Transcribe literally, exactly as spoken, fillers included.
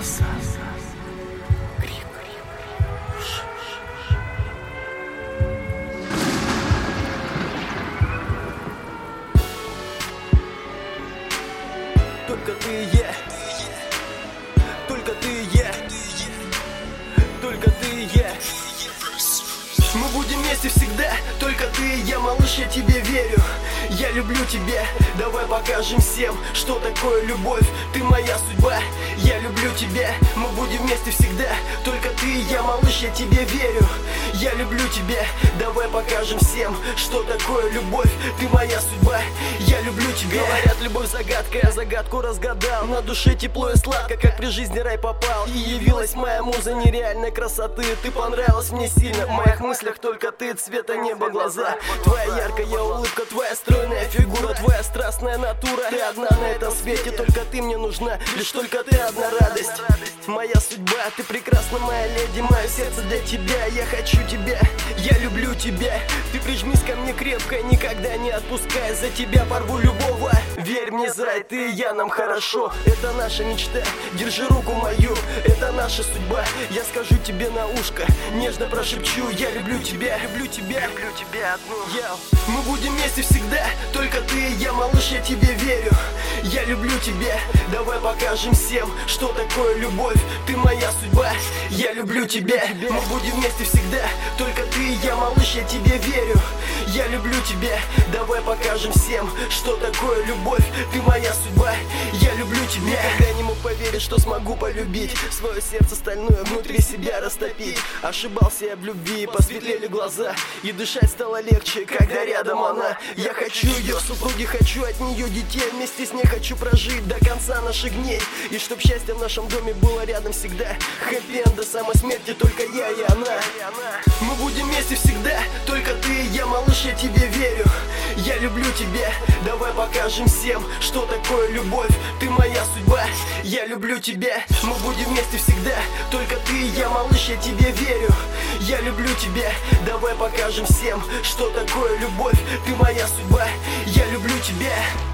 Только ты и я, только ты и я, только ты и я. Мы будем вместе всегда, только ты и я, малыш, я тебе верю. Я люблю тебя, давай покажем всем, что такое любовь. Ты моя судьба, я люблю тебя. Мы будем вместе всегда, только ты и я, малыш, я тебе верю. Я люблю тебя, давай покажем всем, что такое любовь. Ты моя судьба, я люблю тебя. Говорят, любовь загадка, я загадку разгадал. На душе тепло и сладко, как при жизни рай попал. И явилась моя муза нереальной красоты. Ты понравилась мне сильно, в моих мыслях только ты. Цвета неба глаза, твоя яркая улыбка, твоя стройная фигура, твоя страстная натура. Ты одна на этом свете, только ты мне нужна, лишь только ты одна радость. Моя судьба, ты прекрасна, моя леди, мое сердце для тебя. Я хочу тебя, я люблю тебя. Ты прижмись ко мне крепко, никогда не отпускай. За тебя порву любого. Верь мне, зай, ты и я, нам хорошо. Это наша мечта, держи руку мою. Это наша судьба, я скажу тебе на ушко, нежно прошепчу. Я люблю тебя, люблю тебя, люблю тебя одну. Йоу. Мы будем вместе всегда, только ты и я, малыш, я тебе верю. Я люблю тебя, давай покажем всем, что такое любовь. Ты моя судьба, я люблю тебя. Мы будем вместе всегда, только ты и я, малыш, я тебе верю. Я люблю тебя, давай покажем всем, что такое любовь. Ты моя судьба, я люблю тебя. Никогда не мог поверить, что смогу полюбить, свое сердце стальное внутри себя растопить. Ошибался я в любви, посветлели глаза, и дышать стало легче, когда рядом она. Я хочу ее супруги, хочу от нее детей, вместе с ней хочу прожить до конца наших дней. И чтоб счастье в нашем доме было рядом всегда. Хэппи-энд до самой смерти, только я и она. Мы будем вместе всегда, только ты и я, малыш, я тебе верю. Я люблю тебя, давай покажем всем, что такое любовь. Ты моя судьба, я люблю тебя. Мы будем вместе всегда, только ты и я, малыш, я тебе верю. Я люблю тебя, давай покажем всем, что такое любовь. Ты моя судьба, я люблю тебя.